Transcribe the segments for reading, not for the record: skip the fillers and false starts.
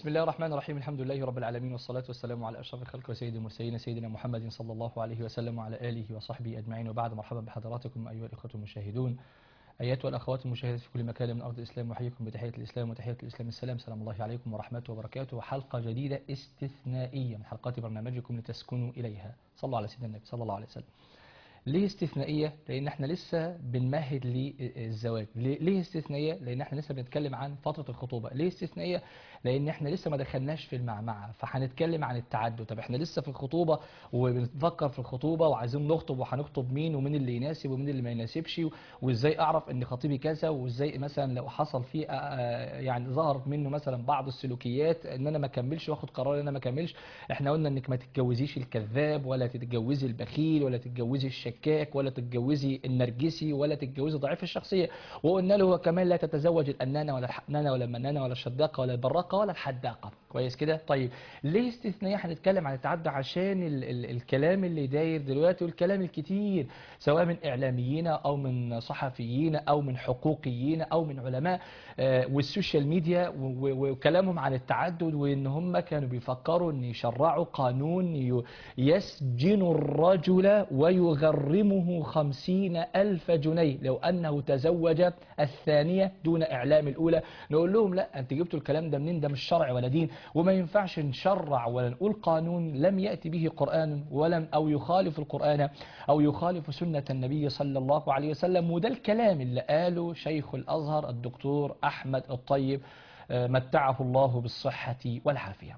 بسم الله الرحمن الرحيم. الحمد لله رب العالمين، والصلاة والسلام على أشرف الخلق وسيد المرسلين سيدنا محمد صلى الله عليه وسلم وعلى آله وصحبه أجمعين، وبعد. مرحبا بحضراتكم أيها الإخوة المشاهدون، أيتها الأخوات المشاهدات في كل مكان من أرض الإسلام، وحييكم بتحية الإسلام وتحية الإسلام السلام. سلام الله عليكم ورحمته وبركاته، وحلقة جديدة استثنائية من حلقات برنامجكم لتسكنوا إليها. صلوا على سيدنا النبي صلى الله عليه وسلم. ليه استثنائية؟ لأن احنا لسه بنمهد للزواج. ليه استثنائية؟ لأن احنا لسه بنتكلم عن فترة الخطوبة. ليه استثنائية؟ لأن احنا لسه ما دخلناش في المعمعة، فهنتكلم عن التعدد. طب احنا لسه في الخطوبة وبنفكر في الخطوبة وعايزين نخطب، وهنخطب مين ومين اللي يناسب ومين اللي ما يناسبش، وازاي اعرف ان خطيبي كذا، وازاي مثلا لو حصل فيه يعني ظهرت منه مثلا بعض السلوكيات ان انا ما اكملش واخد قرار ان انا ما اكملش. احنا قلنا انك ما تتجوزيش الكذاب، ولا تتجوزي البخيل، ولا تتجوزي الشكاك، ولا تتجوزي النرجسي، ولا تتجوزي ضعيف الشخصية. وقلنا له كمان لا تتزوج الأنانة ولا الحنانة ولا المنانة ولا الشداقة ولا البراقة ولا الحداقة. كويس كده؟ طيب ليه استثنائية؟ هنتكلم عن التعدد عشان الكلام اللي داير دلوقتي، والكلام الكتير سواء من إعلاميين أو من صحفيين أو من حقوقيين أو من علماء والسوشيال ميديا، وكلامهم عن التعدد، وإن هم كانوا بيفكروا أن يشرعوا قانون يسجن الرجل ويغرمه 50,000 جنيه لو أنه تزوج الثانية دون إعلام الأولى. نقول لهم لا، أنت جبتوا الكلام ده منين؟ ده مش شرع ولا دين، وما ينفعش نشرع ولا نقول قانون لم يأتي به قرآن أو يخالف القرآن أو يخالف سنة النبي صلى الله عليه وسلم. وده الكلام اللي قاله شيخ الأزهر الدكتور أحمد الطيب متعه الله بالصحة والعافية.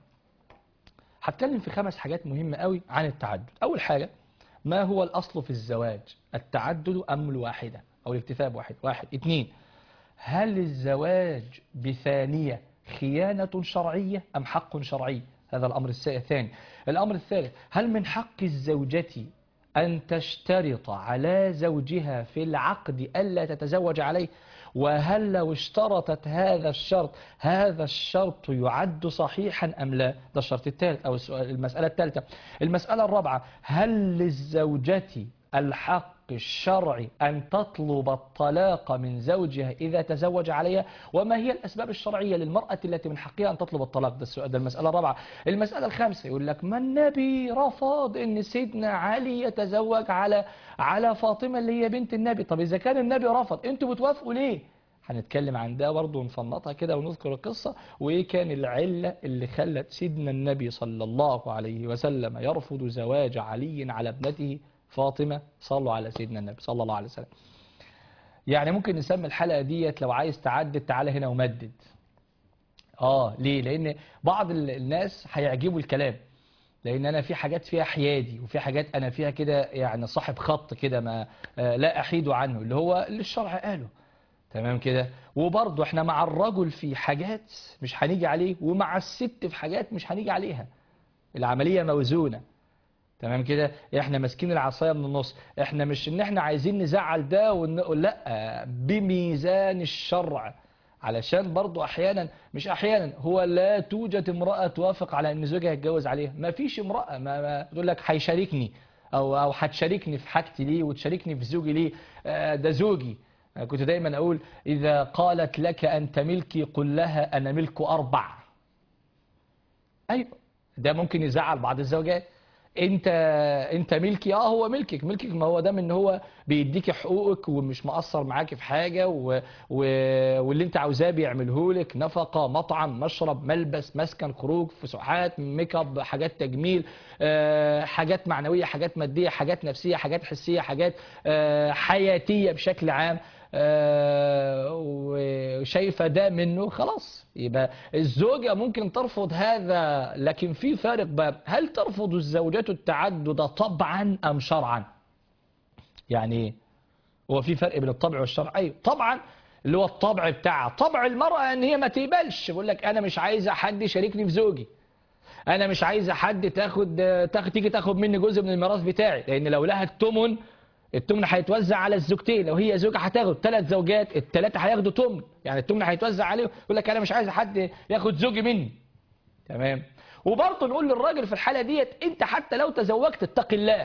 هتكلم في 5 حاجات مهمة قوي عن التعدد. أول حاجة، ما هو الأصل في الزواج؟ التعدد أم الواحدة أو الاكتفاء بواحد؟ 2، هل الزواج بثانية خيانة شرعية أم حق شرعي؟ هذا الأمر الثاني. الأمر الثالث، هل من حق الزوجة أن تشترط على زوجها في العقد ألا تتزوج عليه؟ وهل لو اشترطت هذا الشرط يعد صحيحا أم لا؟ ده الشرط الثالث أو المسألة الثالثة. المسألة الرابعة، هل للزوجة الحق الشرعي أن تطلب الطلاق من زوجها إذا تزوج عليها؟ وما هي الأسباب الشرعية للمرأة التي من حقها أن تطلب الطلاق؟ ده السؤال، ده المسألة الرابعة. المسألة الخامسة، يقول لك ما النبي رفض أن سيدنا علي يتزوج على فاطمة اللي هي بنت النبي. طب إذا كان النبي رفض، أنتوا بتوافقوا ليه؟ هنتكلم عن ده برضه ونفنطها كده ونذكر القصة، وإيه كان العلة اللي خلت سيدنا النبي صلى الله عليه وسلم يرفض زواج علي على ابنته فاطمة. صلوا على سيدنا النبي صلى الله عليه وسلم. يعني ممكن نسمي الحلقة ديت لو عايز تعدد تعالى هنا ومدد. ليه؟ لأن بعض الناس هيعجبوا الكلام، لأن أنا في حاجات فيها حيادي، وفي حاجات أنا فيها كده يعني صاحب خط كده ما لا أحيد عنه، اللي هو اللي الشرع قاله. تمام كده؟ وبرضه احنا مع الرجل في حاجات مش هنيجي عليه، ومع الست في حاجات مش هنيجي عليها. العملية موزونة. تمام كده؟ احنا ماسكين العصايه من النص. احنا مش ان احنا عايزين نزعل ده ونقول لا، بميزان الشرع. علشان برضو احيانا، مش احيانا، هو لا توجد امرأة توافق على ان زوجها يتجوز عليها. ما فيش امرأة ما تقول لك هيشاركني او هتشاركني في حاجتي ليه وتشاركني في زوجي ليه. ده زوجي. كنت دايما اقول اذا قالت لك انت ملكي قل لها انا ملك 4. ايوه، ده ممكن يزعل بعض الزوجات. انت ملكي. هو ملكك. ما هو ده من هو بيديكي حقوقك ومش مقصر معاكي في حاجة واللي انت عاوزاه بيعمله لك، نفقة، مطعم، مشرب، ملبس، مسكن، خروج، فسحات، ميك اب، حاجات تجميل، حاجات معنوية، حاجات مادية، حاجات نفسية، حاجات حسية، حاجات حياتية بشكل عام. وشايفة ده منه، خلاص يبقى الزوجة ممكن ترفض هذا. لكن في فارق بقى، هل ترفض الزوجات التعدد طبعا أم شرعا؟ يعني ايه؟ هو في فرق بين الطبع والشرع؟ ايوه طبعا، اللي هو الطبع بتاعها. طبع المرأة ان هي ما تقبلش، بقول لك انا مش عايزة حد يشاركني في زوجي، انا مش عايزة حد تيجي تاخد مني جزء من الميراث بتاعي، لان لو لها التمن هيتوزع على الزوجتين. لو هي زوجة هتاخد 3 زوجات، ال3 هياخدوا تمن، يعني التمن هيتوزع عليهم. يقول لك انا مش عايز حد ياخد زوجي مني. تمام. وبرضه نقول للراجل في الحالة ديت، انت حتى لو تزوجت اتق الله.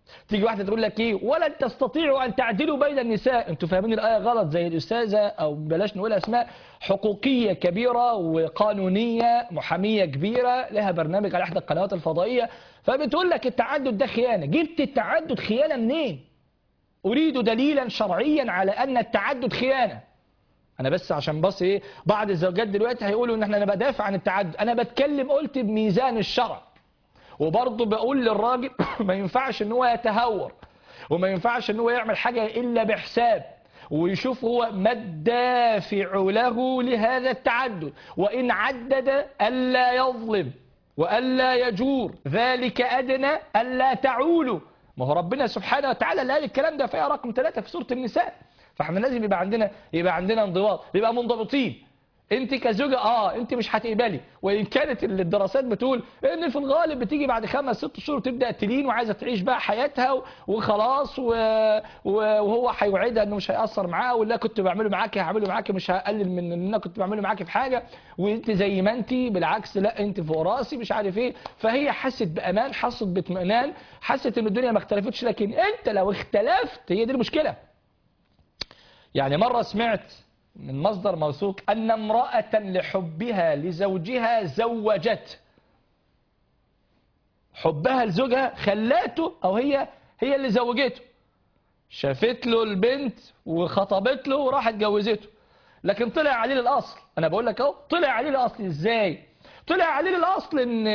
تيجي واحدة تقول لك ايه، ولن تستطيعوا ان تعدلوا بين النساء. انتوا فاهمين الآية غلط، زي الأستاذة او بلاش نقول اسماء حقوقية كبيرة وقانونية محامية كبيرة لها برنامج على احدى القنوات الفضائية، فبتقول لك التعدد ده خيانة. جبت التعدد خيانة منين؟ اريد دليلا شرعيا على ان التعدد خيانة. انا بس عشان ايه، بعض الزوجات دلوقتي هيقولوا ان انا بدافع عن التعدد، انا بتكلم قلت بميزان الشرع. وبرضه بقول للراجل ما ينفعش ان هو يتهور، وما ينفعش ان هو يعمل حاجة الا بحساب، ويشوف هو ما الدافع له لهذا التعدد، وان عدد الا يظلم والا يجور، ذلك ادنى الا تعولوا. ما هو ربنا سبحانه وتعالى اللي قال الكلام ده في آية رقم 3 في سورة النساء. فاحنا لازم يبقى عندنا انضباط، يبقى منضبطين. انت كزوجة انت مش هتقبلي، وان كانت الدراسات بتقول ان في الغالب بتيجي بعد 5 6 شهور تبدا تلين وعايزه تعيش بقى حياتها وخلاص، وهو هيوعدها انه مش هيأثر معاها، ولا كنت بعمله معاكي هعمله معاكي، مش هقلل من ان انا كنت بعمله معاكي في حاجه، وانت زي ما انت بالعكس، لا انت فوق راسي مش عارف ايه. فهي حست بامان، حست باطمئنان، حست ان الدنيا ما اختلفتش. لكن انت لو اختلفت، هي دي المشكله. يعني مره سمعت من مصدر موثوق أن امرأة لحبها لزوجها زوجته. حبها لزوجها خلاته، أو هي اللي زوجته، شافت له البنت وخطبت له وراحت جوزته. لكن طلع عليه الأصل، أنا بقول لك أهو، طلع عليه الأصل إزاي؟ طلع عليه الأصل إن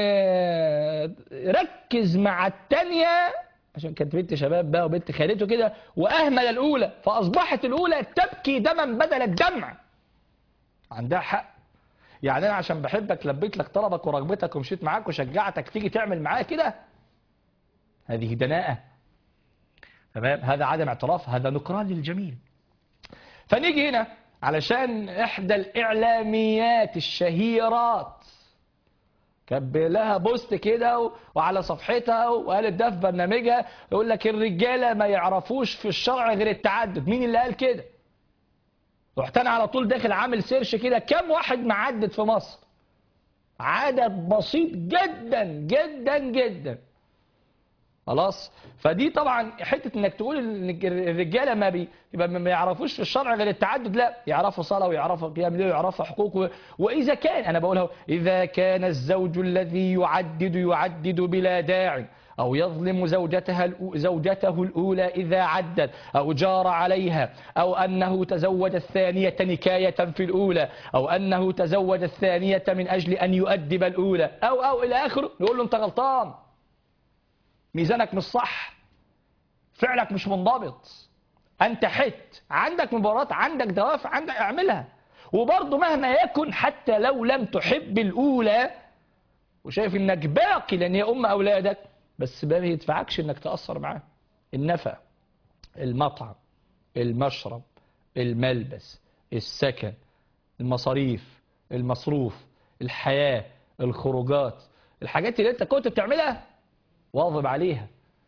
ركز مع التانية عشان كانت بنت شباب بقى وبنت خالته كده، وأهمل الأولى، فأصبحت الأولى تبكي دما بدل الدمع. عندها حق. يعني انا عشان بحبك لبيت لك طلبك ورغبتك ومشيت معاك وشجعتك تيجي تعمل معايا كده؟ هذه دناءة. تمام؟ هذا عدم اعتراف، هذا نكران للجميل. فنيجي هنا علشان احدى الاعلاميات الشهيرات كب لها بوست كده وعلى صفحتها وقالت ده في برنامجها، يقول لك الرجاله ما يعرفوش في الشرع غير التعدد. مين اللي قال كده؟ رحت انا على طول داخل عامل سيرش كده، كم واحد معدد في مصر؟ عدد بسيط جدا جدا جدا. خلاص. فدي طبعا حته انك تقول ان الرجاله ما يعرفوش في الشرع غير التعدد، لا، يعرفوا صلاه ويعرفوا قيام ليل ويعرفوا حقوق. واذا كان، انا بقولها، اذا كان الزوج الذي يعدد بلا داعي، أو يظلم زوجته الأولى إذا عدد، أو جار عليها، أو أنه تزوج الثانية نكاية في الأولى، أو أنه تزوج الثانية من أجل أن يؤدب الأولى، أو إلى آخره، نقول له أنت غلطان، ميزانك مش صح، فعلك مش منضبط، أنت حت، عندك مباراة، عندك دوافع، عندك اعملها. وبرضه مهما يكن، حتى لو لم تحب الأولى وشايف انك باقي لان هي ام اولادك، بس ما يدفعكش انك تأثر معاه. النفقة، المطعم، المشرب، الملبس، السكن، المصاريف، المصروف، الحياة، الخروجات، الحاجات اللي انت كنت بتعملها واظب عليها،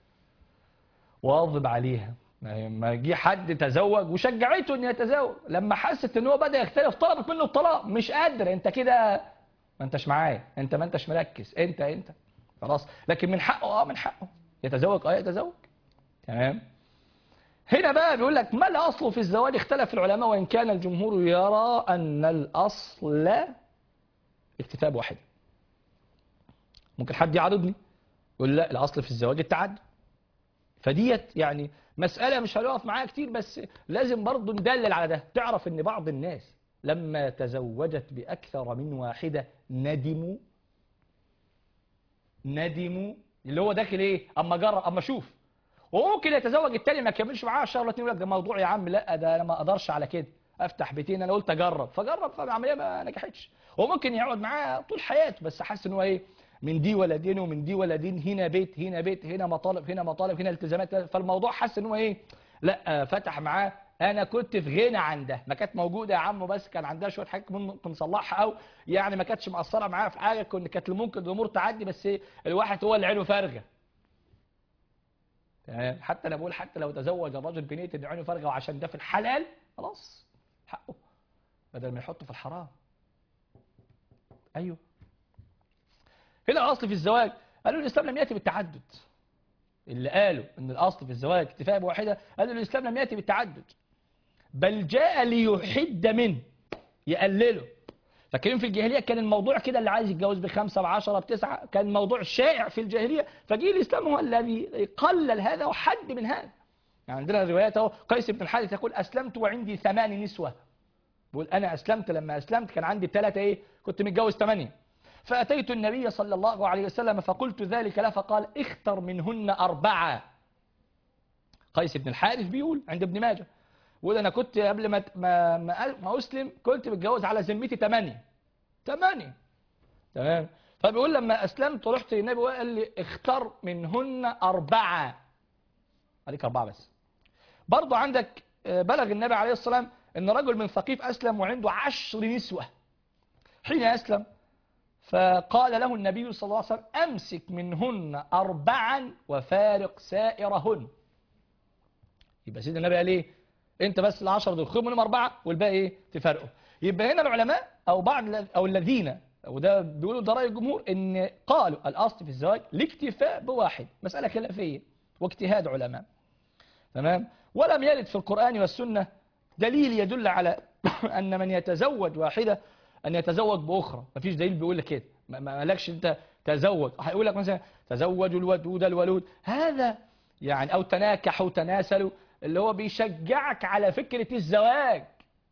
واظب عليها. ما جه حد تزوج وشجعته انه يتزوج، لما حست ان هو بدأ يختلف طلبت منه الطلاق، مش قادر، انت كده ما انتش معايا، انت ما انتش مركز، انت خلاص. لكن من حقه، من حقه يتزوج، يتزوج. تمام. هنا بقى بيقول لك ما الاصل في الزواج؟ اختلف العلماء، وان كان الجمهور يرى ان الاصل اكتتاب واحد. ممكن حد يعارضني يقول لا، الاصل في الزواج التعدد. فديت يعني مسألة مش هنقف معاها كتير، بس لازم برضه ندلل على ده. تعرف ان بعض الناس لما تزوجت بأكثر من واحدة ندموا، اللي هو داخل ايه، اما جرب، اما شوف. وممكن يتزوج التاني ما يكملش معاه شهر ولا اتنين، يقول لك ده موضوع يا عم، لا ده انا ما اقدرش على كده، افتح بيتين، انا قلت اجرب، فجرب، فالعمليه ما نجحتش. وممكن يقعد معاه طول حياته، بس حاسس ان هو ايه، من دي ولا دين ومن دي ولا دين، هنا بيت هنا بيت، هنا مطالب هنا مطالب، هنا التزامات، فالموضوع حاسس ان هو ايه، لا، فتح معاه. انا كنت في غنى عن ده، ما كانت موجوده يا عم، بس كان عندها شويه حاجات ممكن نصلحها، او يعني ما كانتش مقصره معايا في حاجه، كانت ممكن الامور تعدي، بس الواحد هو اللي عينه فارغه. تمام. حتى انا بقول، حتى لو تزوج الرجل بنيه ان عينه فارغه وعشان ده في الحلال، خلاص حقه، بدل ما يحطه في الحرام. ايوه. هنا الاصل في الزواج، قالوا الاسلام لم ياتي بالتعدد. اللي قالوا ان الاصل في الزواج اكتفاء بواحده قالوا الاسلام لم ياتي بالتعدد، بل جاء ليحد منه، يقلله. فاكرين في الجاهليه كان الموضوع كده، اللي عايز يتجوز بخمسه بعشره بتسعه، كان الموضوع شائع في الجاهليه، فجه الاسلام هو الذي قلل هذا وحد من هذا. يعني عندنا روايات اهو، قيس بن الحارث يقول اسلمت وعندي 8 نسوه. بيقول انا اسلمت، لما اسلمت كان عندي 3 ايه، كنت متجوز 8. فاتيت النبي صلى الله عليه وسلم فقلت ذلك له، فقال اختر منهن 4. قيس بن الحارث بيقول عند ابن ماجه، بيقول انا كنت قبل ما اسلم كنت متجوز على ذمتي 8. تمام. فبيقول لما اسلمت رحت للنبي وقال لي اختر منهن 4. عليك 4 بس. برضو عندك بلغ النبي عليه الصلاة والسلام ان رجل من ثقيف اسلم وعنده 10 نسوة. حين اسلم فقال له النبي صلى الله عليه وسلم امسك منهن 4 وفارق سائرهن. يبقى سيدنا النبي قال ايه؟ انت بس ال10 دول خذ منهم 4 والباقي ايه؟ تفرقوا. يبقى هنا العلماء او بعض او الذين، وده بيقولوا ده راي الجمهور، ان قالوا الاصل في الزواج الاكتفاء بواحد، مسألة خلافية واجتهاد علماء. تمام. ولم يرد في القرآن والسنة دليل يدل على أن من يتزوج واحدة أن يتزوج بأخرى. مفيش دليل بيقول لك كده، ما لكش أنت تزوج. هيقول لك مثلا تزوجوا الودود الولود، هذا يعني، أو تناكحوا تناسلوا، اللي هو بيشجعك على فكرة الزواج،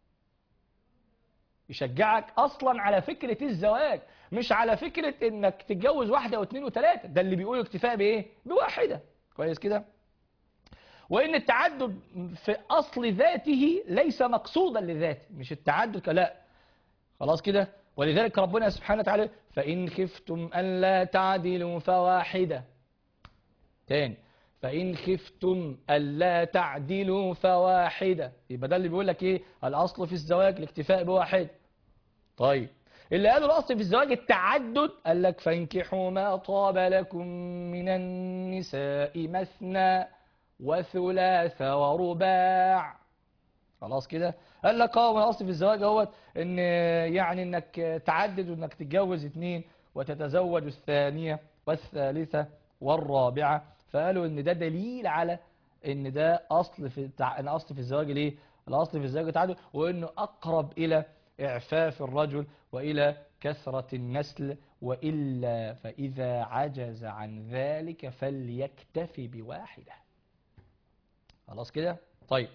يشجعك أصلا على فكرة الزواج، مش على فكرة إنك تتجوز 1 و2 و3. ده اللي بيقولوا اكتفاء بإيه؟ بواحدة. كويس كده؟ وإن التعدد في أصل ذاته ليس مقصودا لذاته، مش التعدد لا. خلاص كده. ولذلك ربنا سبحانه وتعالى فإن خفتم ألا تعدلوا فواحدة. تاني، فإن خفتم ألا تعدلوا فواحدة. يبقى ده اللي بيقول لك إيه؟ الأصل في الزواج الاكتفاء بواحد. طيب اللي قالوا الأصل في الزواج التعدد قال لك فانكحوا ما طاب لكم من النساء مثنى وثلاث ورباع. خلاص كده. قال لك من الاصل في الزواج اهوت ان يعني انك تعدد وانك تتجوز 2 وتتزوج الثانية والثالثة والرابعة. فقالوا ان ده دليل على ان ده اصل في ان اصل في الزواج. ليه؟ الاصل في الزواج التعدد، وانه اقرب الى اعفاف الرجل والى كثرة النسل، وإلا فإذا عجز عن ذلك فليكتفي بواحدة. خلاص كده. طيب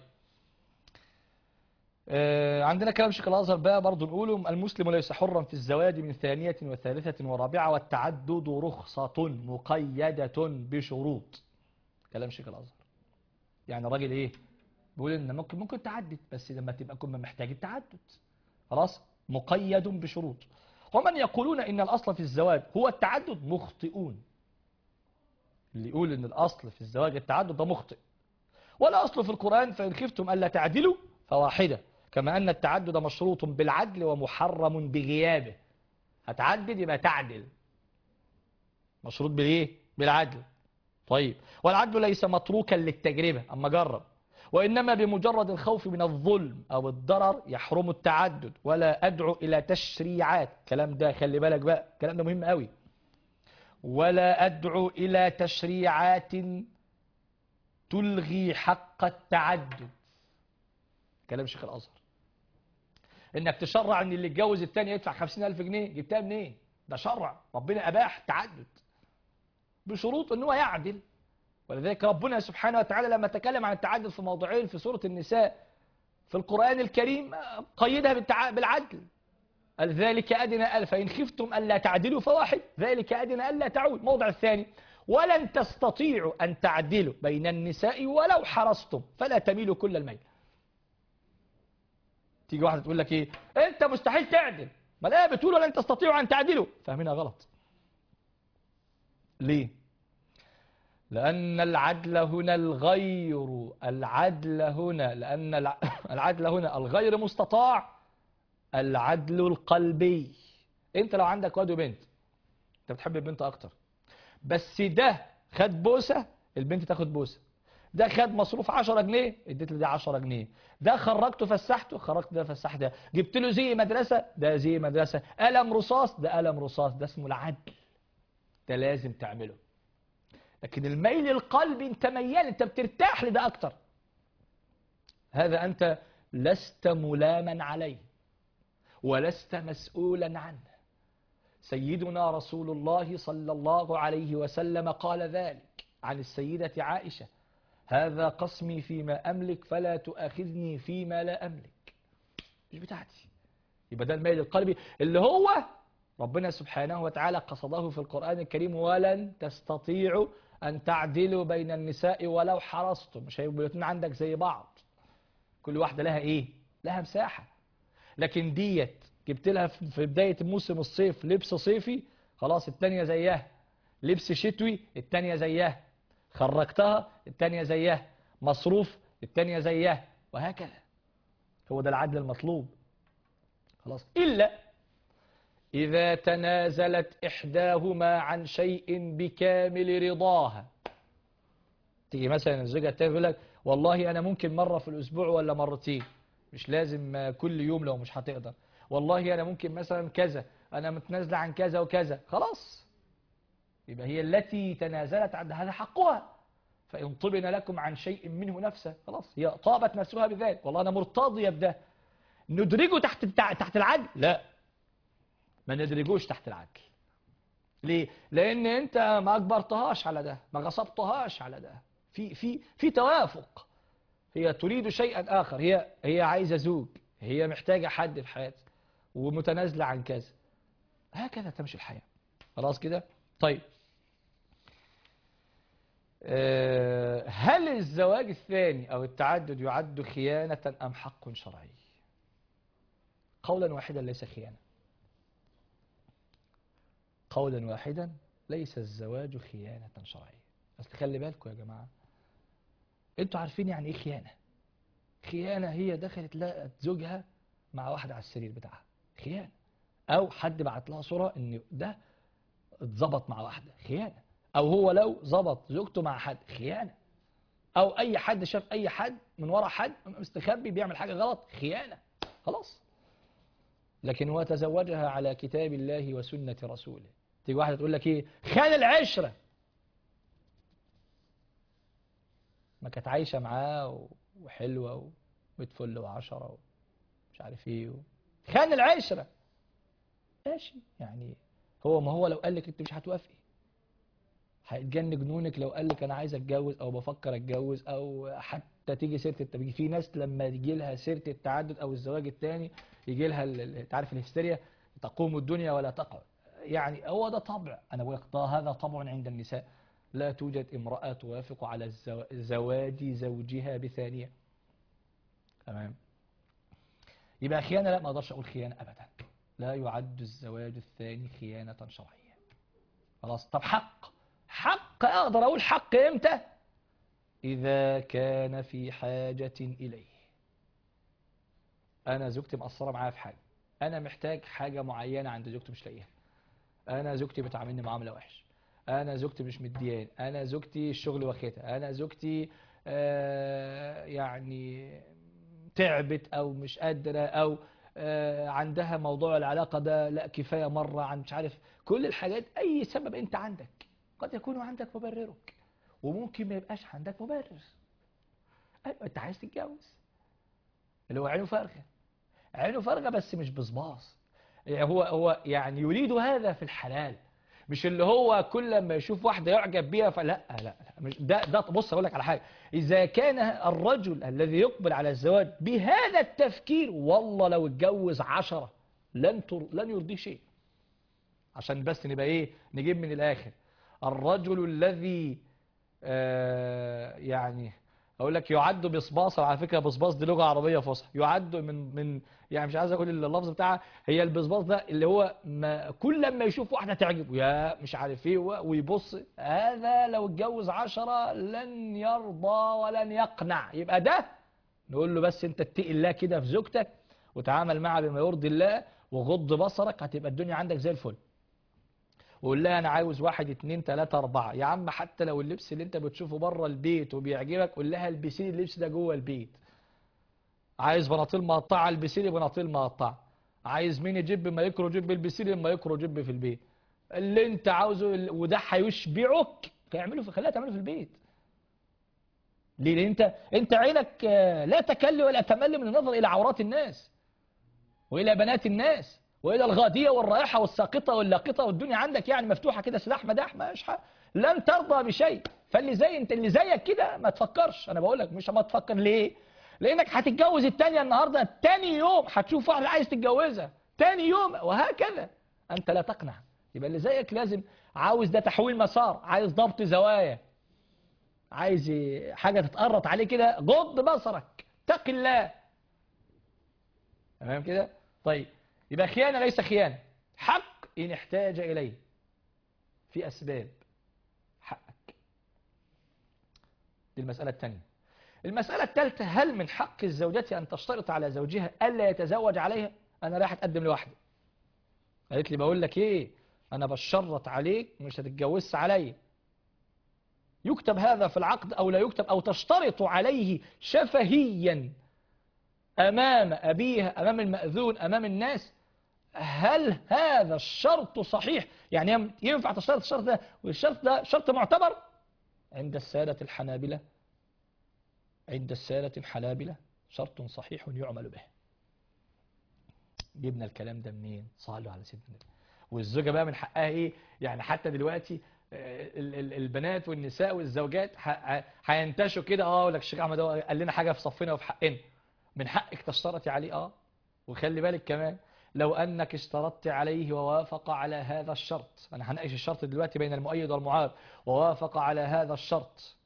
عندنا كلام شيخ الازهر بقى برضه نقوله، المسلم ليس حرا في الزواج من 2 وثالثة ورابعة، والتعدد رخصة مقيدة بشروط. كلام شيخ الازهر. يعني الراجل ايه بيقول ان ممكن تعدد، بس لما تبقى كنا محتاج التعدد. خلاص، مقيد بشروط. ومن يقولون ان الاصل في الزواج هو التعدد مخطئون. اللي يقول ان الاصل في الزواج التعدد ده مخطئ. ولا أصل في القرآن فإن خفتم ألا تعدلوا فواحدة، كما أن التعدد مشروط بالعدل ومحرم بغيابه. هتعدد يبقى تعدل، مشروط بالإيه؟ بالعدل. طيب والعدل ليس متروكا للتجربة، أما جرب، وإنما بمجرد الخوف من الظلم أو الضرر يحرم التعدد. ولا أدعو إلى تشريعات، كلام ده خلي بالك بقى، كلام ده مهم قوي. ولا أدعو إلى تشريعات تلغي حق التعدد. كلام شيخ الازهر. انك تشرع ان اللي اتجوز الثاني يدفع 50,000 جنيه، جبتها منين؟ ده شرع، ربنا اباح التعدد بشروط ان هو يعدل. ولذلك ربنا سبحانه وتعالى لما تكلم عن التعدد في موضوعين في سورة النساء في القرآن الكريم قيدها بالعدل. قال ذلك أدنى فإن خفتم ألا تعدلوا فواحد، ذلك أدنى ألا تعود. موضع الثاني ولن تستطيعوا أن تعدلوا بين النساء ولو حرصتم فلا تميلوا كل الميل. تيجي واحدة تقول لك ايه انت مستحيل تعدل، ما لا بتقول ولن تستطيعوا أن تعدلوا، فاهمينها غلط. ليه؟ لأن العدل هنا الغير، العدل هنا لأن العدل هنا الغير مستطاع، العدل القلبي. انت لو عندك واد وبنت، انت بتحب البنت اكتر، بس ده خد بوسة البنت تاخد بوسة، ده خد مصروف 10 جنيه اديت له ده 10 جنيه، ده خرجته فسحته خرجت ده فسحت ده، جبت له زي مدرسة ده زي مدرسة، قلم رصاص ده قلم رصاص. ده اسمه العدل، ده لازم تعمله. لكن الميل القلبي انت ميال، انت بترتاح لده اكتر، هذا انت لست ملاما عليه ولست مسؤولا عنه. سيدنا رسول الله صلى الله عليه وسلم قال ذلك عن السيدة عائشة: هذا قسمي فيما أملك فلا تؤاخذني فيما لا أملك. مش بتاعتي. يبقى ده الميل القلبي اللي هو ربنا سبحانه وتعالى قصده في القرآن الكريم: ولن تستطيعوا أن تعدلوا بين النساء ولو حرصتم. مش هيبقوا الاثنين عندك زي بعض، كل واحدة لها إيه؟ لها مساحة. لكن ديت جبت لها في بداية موسم الصيف لبس صيفي، خلاص التانية زيها. لبس شتوي، التانية زيها. خرجتها، التانية زيها. مصروف، التانية زيها، وهكذا. هو ده العدل المطلوب. خلاص، إلا إذا تنازلت إحداهما عن شيء بكامل رضاها. تيجي مثلا الزوجة التانية تقول لك: والله أنا ممكن مرة في الأسبوع ولا مرتين، مش لازم كل يوم لو مش هتقدر. والله أنا ممكن مثلا كذا، أنا متنازلة عن كذا وكذا. خلاص، يبقى هي التي تنازلت عن هذا حقها. فإن طبن لكم عن شيء منه نفسه، خلاص هي طابت نفسها بذلك، والله أنا مرتضية بده. ندرجه تحت العدل؟ لا، ما ندرجوش تحت العدل. ليه؟ لأن أنت ما أجبرتهاش على ده، ما غصبتهاش على ده. في توافق. هي تريد شيئا آخر، هي عايزة زوج، هي محتاجة حد في حياتها، ومتنازلة عن كذا. هكذا تمشي الحياة. خلاص كده؟ طيب، هل الزواج الثاني أو التعدد يعد خيانة أم حق شرعي؟ قولا واحدا ليس خيانة. قولا واحدا ليس الزواج خيانة شرعية. بس خلي بالكم يا جماعة، انتوا عارفين يعني ايه خيانة؟ خيانة هي دخلت لقت زوجها مع واحدة على السرير بتاعها، خيانة. او حد بعت لها صورة ان ده اتظبط مع واحدة، خيانة. او هو لو ظبط زوجته مع حد، خيانة. او اي حد شاف اي حد من ورا حد مستخبي بيعمل حاجة غلط، خيانة. خلاص. لكن هو تزوجها على كتاب الله وسنة رسوله. تيجي واحدة تقول لك ايه؟ خان العشرة. ما كانت عايشة معاه وحلوة وبتفل وعشرة ومش عارف ايه خان العشرة. ماشي يعني، ما هو لو قال لك انت مش هتوافقي، هيتجن جنونك لو قال لك انا عايز اتجوز او بفكر اتجوز، او حتى تيجي سيره التبجيل. في ناس لما يجي لها سيره التعدد او الزواج الثاني يجي لها انت عارف الهستيريا، تقوم الدنيا ولا تقع. يعني هو ده طبع، انا بقول لك هذا طبع عند النساء. لا توجد امرأة توافق على زواج زوجها بثانية. تمام. يبقى خيانة؟ لا، ما اقدرش اقول خيانة ابدا. لا يعد الزواج الثاني خيانة شرعية. خلاص. طب حق اقدر اقول حق امتى؟ اذا كان في حاجة اليه. انا زوجتي مقصرة معايا في حاجة، انا محتاج حاجة معينة عند زوجتي مش لاقيها، انا زوجتي بتعاملني معاملة وحش، انا زوجتي مش مديان، انا زوجتي الشغل واخدها، انا زوجتي يعني تعبت او مش قادرة، او عندها موضوع العلاقة ده لا كفاية مرة، عن مش عارف كل الحاجات. اي سبب انت عندك، قد يكون عندك مبررك وممكن ما يبقاش عندك مبرر. ايوه، انت عايز تتجوز، اللي هو عينه فارغة، عينه فارغة بس مش بصباص. يعني هو يعني يريد هذا في الحلال، مش اللي هو كل ما يشوف واحدة يعجب بيها فلا. لا مش ده. بص اقول لك على حاجة، إذا كان الرجل الذي يقبل على الزواج بهذا التفكير، والله لو اتجوز 10 لن يرضيه شيء. عشان بس نبقى ايه، نجيب من الآخر. الرجل الذي يعني اقول لك يعد بصباصه، على فكره بصباص دي لغه عربيه فصحى، يعد من يعني مش عايز اقول اللفظ بتاعها، هي البصباص ده اللي هو ما كل لما يشوف واحده تعجبه يا مش عارف ايه ويبص، هذا لو اتجوز 10 لن يرضى ولن يقنع. يبقى ده نقول له بس انت اتقي الله كده في زوجتك وتعامل معها بما يرضي الله وغض بصرك، هتبقى الدنيا عندك زي الفل. وقول لها انا عاوز 1 2 3 4. يا عم حتى لو اللبس اللي انت بتشوفه بره البيت وبيعجبك، قول لها البسي اللبس ده جوه البيت. عايز بناطيل مقطعه، البسي لي بناطيل مقطعه. عايز ميني جيب ما يكرو جيب، البسي لي ما يكرو جيب في البيت. اللي انت عاوزه وده هيشبعك خليها تعمله في البيت. ليه؟ لأن انت عينك لا تكل ولا تمل من النظر إلى عورات الناس وإلى بنات الناس وإلى الغادية والرائحة والساقطة واللاقطة، والدنيا عندك يعني مفتوحة كده سلاح مداح، لن ترضى بشيء. فاللي زي انت اللي زيك كده ما تفكرش. أنا بقول لك مش ما تفكر. ليه؟ لأنك هتتجوز التانية النهاردة، تاني يوم هتشوف واحدة عايز تتجوزها، تاني يوم وهكذا. أنت لا تقنع. يبقى اللي زيك لازم عاوز ده تحويل مسار، عايز ضبط زوايا، عايز حاجة تتقرط عليه كده، غض بصرك، اتق الله. تمام كده؟ طيب يبقى خيانة ليس خيانة، حق إن احتاج إليه في أسباب حقك. دي المسألة الثانية. المسألة الثالثة، هل من حق الزوجة أن تشترط على زوجها ألا يتزوج عليها؟ أنا رايح أتقدم لوحدي، قالت لي بقول لك إيه، أنا بشرط عليك مش هتتجوزش عليا. يكتب هذا في العقد أو لا يكتب، أو تشترط عليه شفهيا أمام أبيها، أمام المأذون، أمام الناس. هل هذا الشرط صحيح؟ يعني ينفع تشترط الشرط ده، والشرط ده شرط معتبر عند السادة الحنابلة. عند السادة الحنابلة شرط صحيح يعمل به. جبنا الكلام ده منين؟ صلوا على سيدنا النبي. والزوجة بقى من حقها ايه؟ يعني حتى دلوقتي البنات والنساء والزوجات هينتشوا كده، لك الشيخ احمد قال لنا حاجة في صفنا وفي حقنا، من حقك تشترطي عليه. وخلي بالك كمان، لو أنك اشترطت عليه ووافق على هذا الشرط، أنا هناقش الشرط دلوقتي بين المؤيد والمعارض، ووافق على هذا الشرط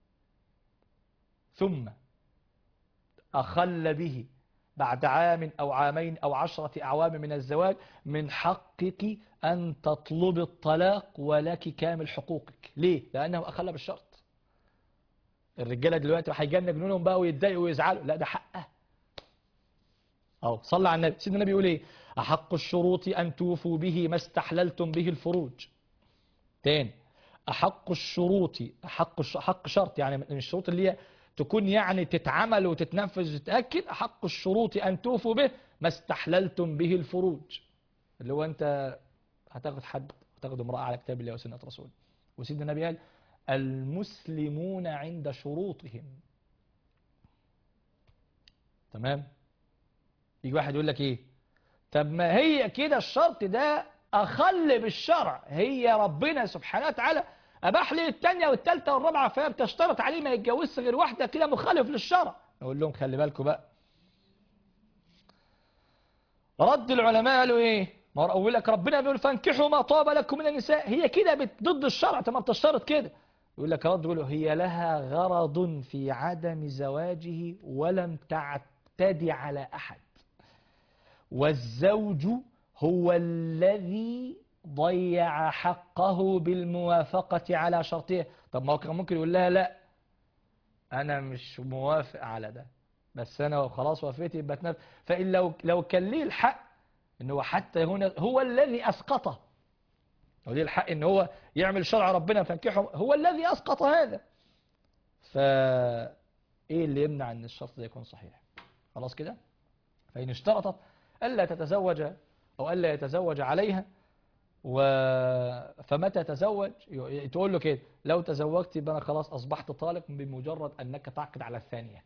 ثم أخل به بعد عام أو عامين أو 10 أعوام من الزواج، من حقك أن تطلب الطلاق ولك كامل حقوقك. ليه؟ لأنه أخل بالشرط. الرجالة دلوقتي هيجنن جنونهم بقى ويتضايقوا ويزعلوا، لا ده حقه. صلى على النبي. سيدنا النبي يقول ايه؟ أحق الشروط أن توفوا به ما استحللتم به الفروج. تاني، أحق الشروط، حق شرط يعني من الشروط اللي هي تكون يعني تتعمل وتتنفذ وتتأكد. أحق الشروط أن توفوا به ما استحللتم به الفروج، اللي هو أنت هتاخد حد، هتاخد امرأة على كتاب الله وسنة رسول. وسيدنا النبي قال المسلمون عند شروطهم. تمام. يجي واحد يقول لك ايه، طب ما هي كده الشرط ده أخل بالشرع، هي ربنا سبحانه وتعالى أباح لي الثانية والثالثة والرابعة، فهي بتشترط عليه ما يتجوزش غير واحدة، كده مخالف للشرع. نقول لهم خلي بالكم بقى. رد العلماء قالوا ايه؟ ما هو يقول لك ربنا بيقول فانكحوا ما طاب لكم من النساء، هي كده ضد الشرع، طب ما بتشترط كده. يقول لك رد، يقولوا هي لها غرض في عدم زواجه ولم تعتدي على أحد، والزوج هو الذي ضيع حقه بالموافقة على شرطه. طب ما هو كان ممكن يقول لها لا أنا مش موافق على ده، بس أنا خلاص وافقت يبقى تنفذ. فإن لو كان ليه الحق إن هو حتى هنا هو الذي أسقطه، هو ليه الحق إن هو يعمل شرع ربنا فانكحه، هو الذي أسقط هذا. فإيه اللي يمنع أن الشرط ده يكون صحيح؟ خلاص كده. فإن اشترطت ألا تتزوج أو ألا يتزوج عليها، فمتى تزوج تقول له كده لو تزوجت يبقى أنا خلاص أصبحت طالق بمجرد أنك تعقد على الثانية.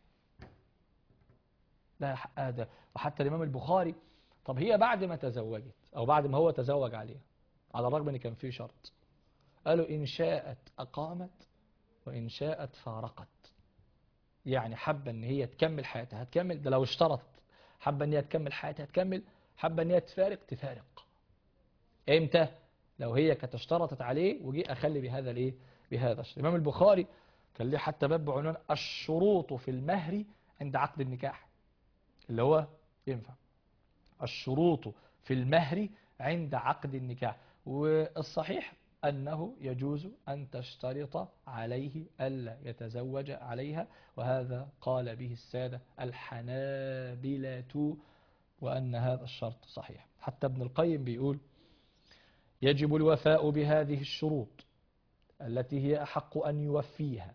لا حق هذا. وحتى الإمام البخاري، طب هي بعد ما تزوجت أو بعد ما هو تزوج عليها، على الرغم أن كان فيه شرط، قالوا إن شاءت أقامت وإن شاءت فارقت. يعني حابة أن هي تكمل حياتها هتكمل، ده لو اشترطت. حابة أن هي تكمل حياتها هتكمل، حابة أن هي تفارق. امتى؟ لو هي كانت اشترطت عليه وجي أخلي بهذا الايه، بهذا الشيء. الإمام البخاري كان ليه حتى باب بعنوان الشروط في المهر عند عقد النكاح، اللي هو ينفع الشروط في المهر عند عقد النكاح. والصحيح أنه يجوز أن تشترط عليه ألا يتزوج عليها، وهذا قال به السادة الحنابلة، وأن هذا الشرط صحيح. حتى ابن القيم بيقول يجب الوفاء بهذه الشروط التي هي أحق أن يوفيها،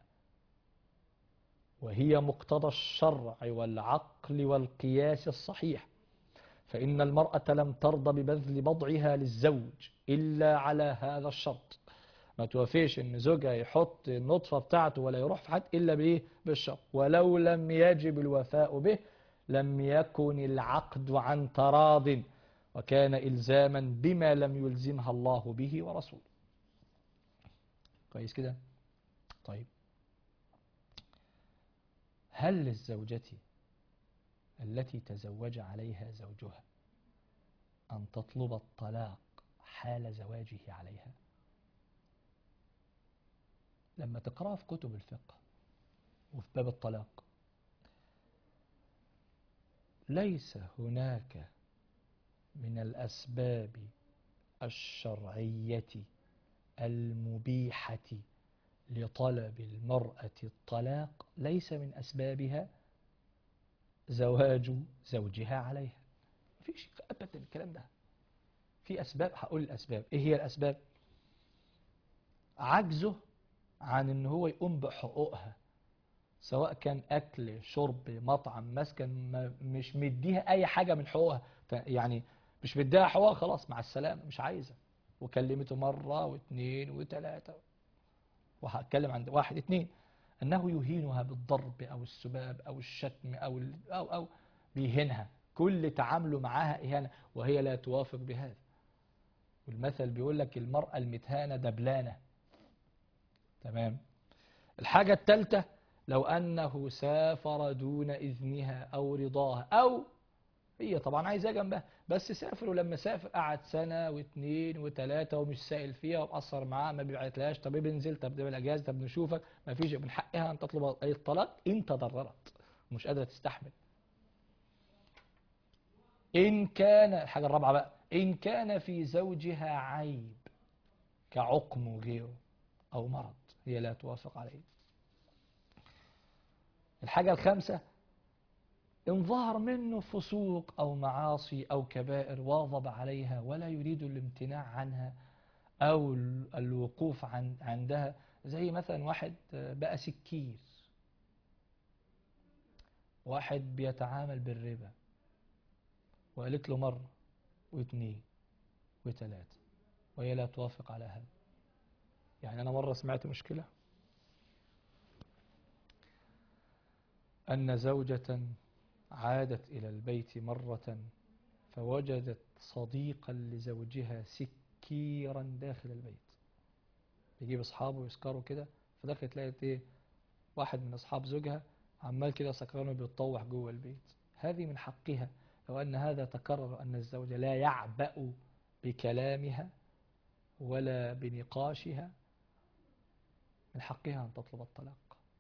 وهي مقتضى الشرع والعقل والقياس الصحيح، فإن المرأة لم ترضى ببذل بضعها للزوج إلا على هذا الشرط، ما توافقش ان زوجها يحط النطفة بتاعته ولا يروح في حد الا بايه؟ بالشرط. ولو لم يجب الوفاء به لم يكن العقد عن تراض، وكان إلزاما بما لم يلزمها الله به ورسوله. كويس كده؟ طيب، هل للزوجة التي تزوج عليها زوجها أن تطلب الطلاق حال زواجه عليها؟ لما تقرأ في كتب الفقه وفي باب الطلاق ليس هناك من الأسباب الشرعية المبيحة لطلب المرأة الطلاق، ليس من أسبابها زواج زوجها عليها. مفيش أبدا الكلام ده. في أسباب، هقول الأسباب. إيه هي الأسباب؟ عجزه عن إن هو يقوم بحقوقها، سواء كان أكل شرب مطعم مسكن، مش مديها أي حاجة من حقوقها. يعني مش مديها حقوقها، خلاص مع السلامة مش عايزة. وكلمته مرة واثنين وثلاثة، وهتكلم عن واحد اثنين، أنه يهينها بالضرب أو السباب أو الشتم أو بيهينها، كل تعامله معها إهانة وهي لا توافق بهذا. والمثل بيقول لك المرأة المتهانة دبلانة. تمام. الحاجة الثالثة، لو أنه سافر دون إذنها أو رضاها، أو هي طبعا عايزاه جنبها بس سافر، ولما سافر قعد سنة واثنين وثلاثة ومش سائل فيها ومقصر معاها، ما بيبعتلهاش طب بنزل، طب ده الأجازة، طب نشوفك، ما فيش، من حقها أن تطلب أي الطلاق إن تضررت ومش قادرة تستحمل. إن كان، الحاجة الرابعة بقى، إن كان في زوجها عيب كعقم وغيره أو مرض هي لا توافق عليه. الحاجة الخامسة، إن ظهر منه فسوق أو معاصي أو كبائر واظب عليها ولا يريد الامتناع عنها أو الوقوف عندها، زي مثلا واحد بقى سكير، واحد بيتعامل بالربا، وقالت له مرة واثنين وثلاثة وهي لا توافق على هذا. يعني أنا مرة سمعت مشكلة أن زوجة عادت إلى البيت مرة فوجدت صديقا لزوجها سكيرا داخل البيت، يجيب أصحابه ويسكروا كده، فدخلت لقيت إيه؟ واحد من أصحاب زوجها عمال كده سكران وبيتطوح جوه البيت. هذه من حقها، لو أن هذا تكرر، أن الزوجة لا يعبأ بكلامها ولا بنقاشها، من حقها أن تطلب الطلاق.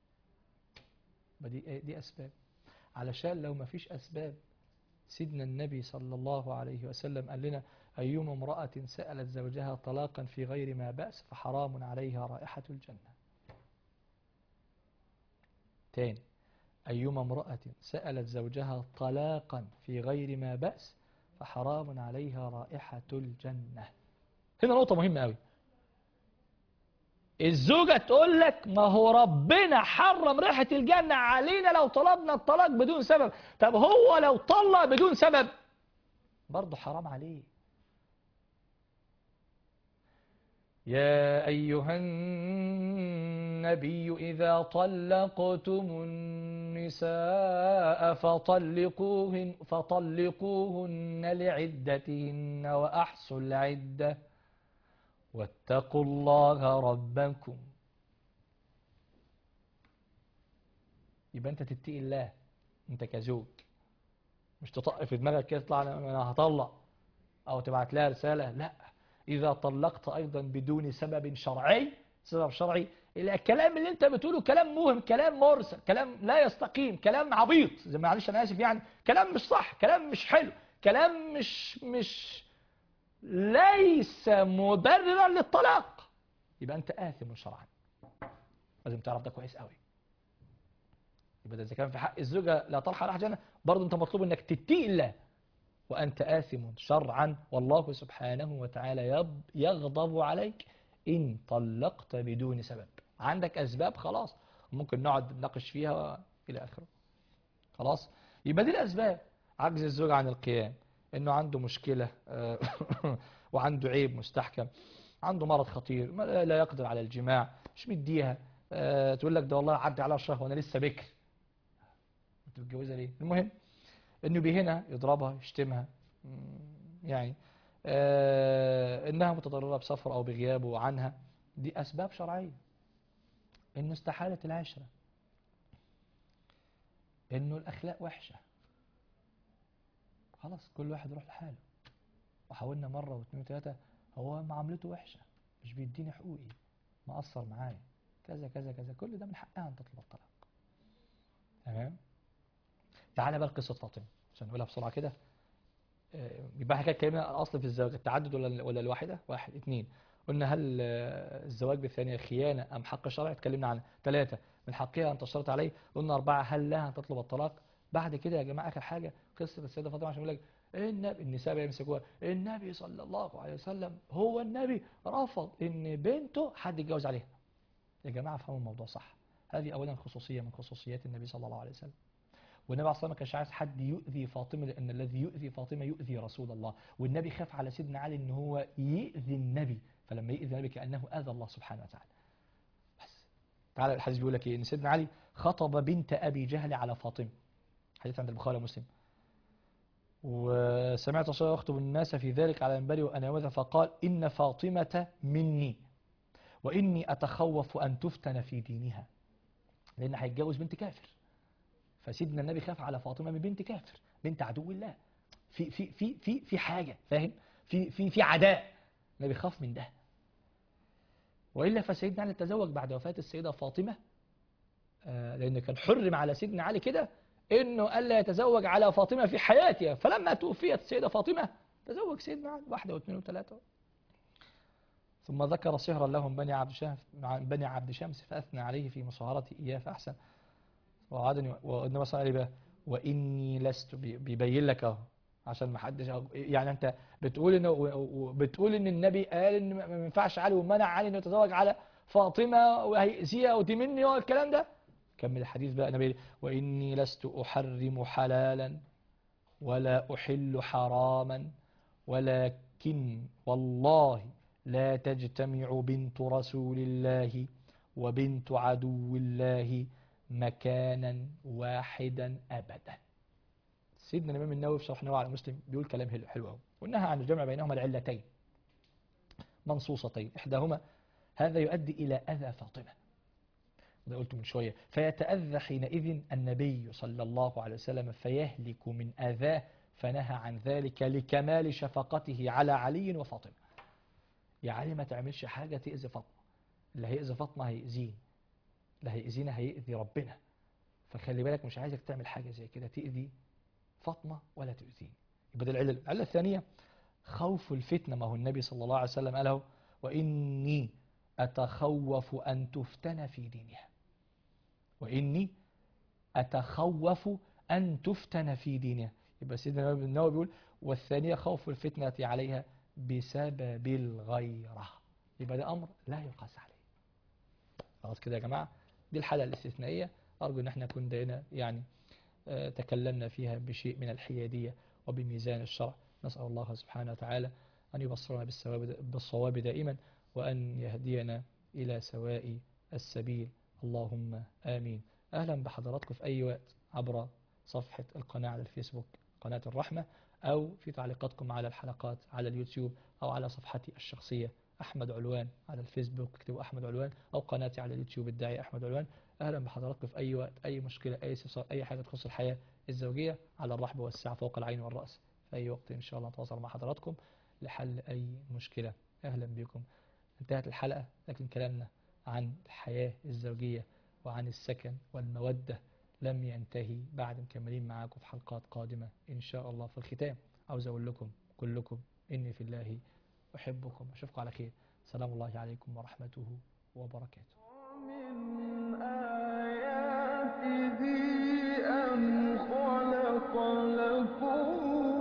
دي أسباب. علشان لو ما فيش أسباب، سيدنا النبي صلى الله عليه وسلم قال لنا أيما امرأة سألت زوجها طلاقا في غير ما بأس فحرام عليها رائحة الجنة. تاني، أيما امرأة سألت زوجها طلاقا في غير ما بأس فحرام عليها رائحة الجنة. هنا نقطة مهمة قوي. الزوجة تقول لك ما هو ربنا حرم ريحة الجنة علينا لو طلبنا الطلاق بدون سبب. طب هو لو طلق بدون سبب برضه حرام عليه. يا أيها النبي إذا طلقتم النساء فطلقوهن لعدتهن وأحصوا العدة واتقوا الله ربكم. يبقى أنت تتقي الله أنت كزوج، مش تطق في دماغك كده تطلع أنا هطلق أو تبعت لها رسالة. لا، إذا طلقت أيضا بدون سبب شرعي، سبب شرعي، الكلام اللي أنت بتقوله كلام موهم، كلام مرسل، كلام لا يستقيم، كلام عبيط، زي معلش أنا آسف يعني، كلام مش صح، كلام مش حلو، كلام مش ليس مبررا للطلاق، يبقى أنت آثم شرعا. لازم تعرف ده كويس قوي. يبقى ده إذا كان في حق الزوجة لا طرح راح جنة، برضه أنت مطلوب إنك تتقي الله وأنت آثم شرعا، والله سبحانه وتعالى يغضب عليك إن طلقت بدون سبب. عندك أسباب خلاص، ممكن نقعد نناقش فيها إلى آخره. خلاص، يبقى دي الأسباب. عجز الزوج عن القيام، إنه عنده مشكلة وعنده عيب مستحكم، عنده مرض خطير، لا يقدر على الجماع، مش مديها، تقول لك ده والله عدى على شهر وانا لسه بكر، انت متجوزها ليه؟ المهم انه بيهنا يضربها يشتمها، يعني انها متضرره بسفر او بغيابه عنها، دي اسباب شرعيه. انه استحالت العشره، انه الاخلاق وحشه، خلاص كل واحد يروح لحاله. وحاولنا مره واثنين وثلاثه، هو معاملته وحشه، مش بيديني حقوقي، مقصر معايا، كذا كذا كذا، كل ده من حقها ان تطلب الطلاق. تمام. تعالى بقى لقصه فاطمه عشان نقولها بسرعه كده. يبقى احنا كده اتكلمنا اصل في الزواج التعدد ولا الواحده؟ واحد. اثنين، قلنا هل الزواج بالثانيه خيانه ام حق شرعي؟ اتكلمنا عنها. ثلاثه، من حقها ان تشترط عليه. قلنا اربعه، هل لها ان تطلب الطلاق؟ بعد كده يا جماعه اخر حاجه قصه السيده فاطمه، عشان يقول لك النبي، النساء بقى يمسكوها، النبي صلى الله عليه وسلم هو النبي رفض ان بنته حد يتجوز عليها. يا جماعه فهموا الموضوع صح. هذه اولا خصوصيه من خصوصيات النبي صلى الله عليه وسلم، والنبي عليه الصلاة والسلام ما كانش عايز حد يؤذي فاطمة، لأن الذي يؤذي فاطمة يؤذي رسول الله، والنبي خاف على سيدنا علي إن هو يؤذي النبي، فلما يؤذي النبي كأنه آذى الله سبحانه وتعالى. بس تعالى الحديث بيقول لك إيه؟ إن سيدنا علي خطب بنت أبي جهل على فاطمة، حديث عند البخاري ومسلم. وسمعت رسول الله يخطب الناس في ذلك على المنبر وأنا يومئذ فقال إن فاطمة مني وإني أتخوف أن تفتن في دينها، لأن هيتجوز بنت كافر. فسيدنا النبي خاف على فاطمة من بنت كافر، بنت عدو الله، في حاجة، فاهم؟ في عداء، النبي خاف من ده. وإلا فسيدنا علي تزوج بعد وفاة السيدة فاطمة، لأن كان حرم على سيدنا علي كده إنه ألا يتزوج على فاطمة في حياتها، فلما توفيت السيدة فاطمة تزوج سيدنا علي واحدة واثنين وثلاثة. ثم ذكر صهرا لهم بني عبد شمس فأثنى عليه في مصاهرته إياه فأحسن وعادني. والنبي صلى الله عليه وسلم وإني لست، بيبين لك اهو عشان ما حدش، يعني انت بتقول ان النبي قال ان ما ينفعش علي ومنع علي انه يتزوج على فاطمه وهيأذيها ودي مني والكلام ده. كمل الحديث بقى النبي، وإني لست أحرم حلالا ولا أحل حراما ولكن والله لا تجتمع بنت رسول الله وبنت عدو الله مكانا واحدا أبدا. سيدنا الإمام النووي في شرح النووي على مسلم بيقول كلام حلو قوي، ونهى عن الجمع بينهما العلتين منصوصتين، إحداهما هذا يؤدي إلى أذى فاطمة، وده قلته من شوية، فيتأذى حينئذ النبي صلى الله عليه وسلم فيهلك من أذاه، فنهى عن ذلك لكمال شفقته على علي وفاطمة. يا علي ما تعملش حاجة تأذي فاطمة، اللي هيأذي فاطمة هيأذيني، اللي هيأذينا هيأذي ربنا، فخلي بالك مش عايزك تعمل حاجة زي كده تأذي فاطمة ولا تؤذيني. يبقى ده العلة. العلة الثانية خوف الفتنة، ما هو النبي صلى الله عليه وسلم قاله وإني أتخوف أن تفتن في دينها، وإني أتخوف أن تفتن في دينها. يبقى سيدنا النووي بيقول والثانية خوف الفتنة عليها بسبب الغيرة، يبقى ده أمر لا يقاس عليه. خلاص كده يا جماعة، دي الحالة الاستثنائية، أرجو أن احنا نكون دينا يعني تكلمنا فيها بشيء من الحيادية وبميزان الشرع. نسأل الله سبحانه وتعالى أن يبصرنا بالصواب دائما، وأن يهدينا إلى سواء السبيل، اللهم آمين. أهلا بحضراتكم في أي وقت عبر صفحة القناة على الفيسبوك قناة الرحمة، أو في تعليقاتكم على الحلقات على اليوتيوب، أو على صفحتي الشخصية أحمد علوان على الفيسبوك، اكتبوا أحمد علوان، أو قناتي على اليوتيوب الداعية أحمد علوان. أهلا بحضراتكم في أي وقت، أي مشكلة، أي استفسار، أي حاجة تخص الحياة الزوجية، على الرحب والسعة فوق العين والرأس، في أي وقت إن شاء الله نتواصل مع حضراتكم لحل أي مشكلة. أهلا بكم. انتهت الحلقة، لكن كلامنا عن الحياة الزوجية وعن السكن والمودة لم ينتهي، بعد مكملين معاكم في حلقات قادمة إن شاء الله. في الختام عاوز أقول لكم كلكم إني في الله أحبكم، أشوفكم على خير. سلام الله عليكم ورحمته وبركاته. ومن آياته أن خلق لكم